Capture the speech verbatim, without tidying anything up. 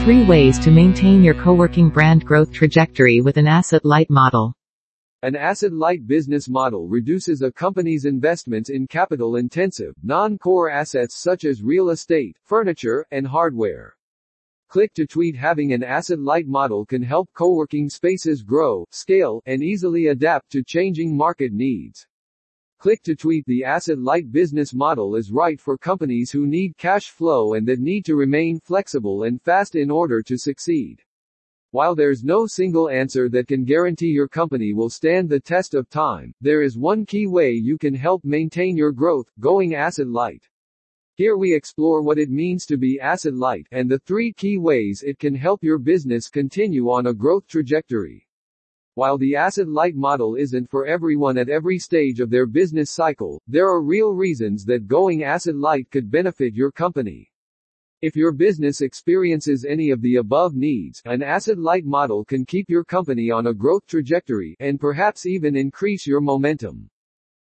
three ways to maintain your co-working brand growth trajectory with an asset-light model. An asset-light business model reduces a company's investments in capital-intensive, non-core assets such as real estate, furniture, and hardware. Click to Tweet. Having an asset-light model can help co-working spaces grow, scale, and easily adapt to changing market needs. Click to Tweet. The asset-light business model is right for companies who need cash flow and that need to remain flexible and fast in order to succeed. While there's no single answer that can guarantee your company will stand the test of time, there is one key way you can help maintain your growth: going asset-light. Here we explore what it means to be asset-light, and the three key ways it can help your business continue on a growth trajectory. While the asset-light model isn't for everyone at every stage of their business cycle, there are real reasons that going asset-light could benefit your company. If your business experiences any of the above needs, an asset-light model can keep your company on a growth trajectory, and perhaps even increase your momentum.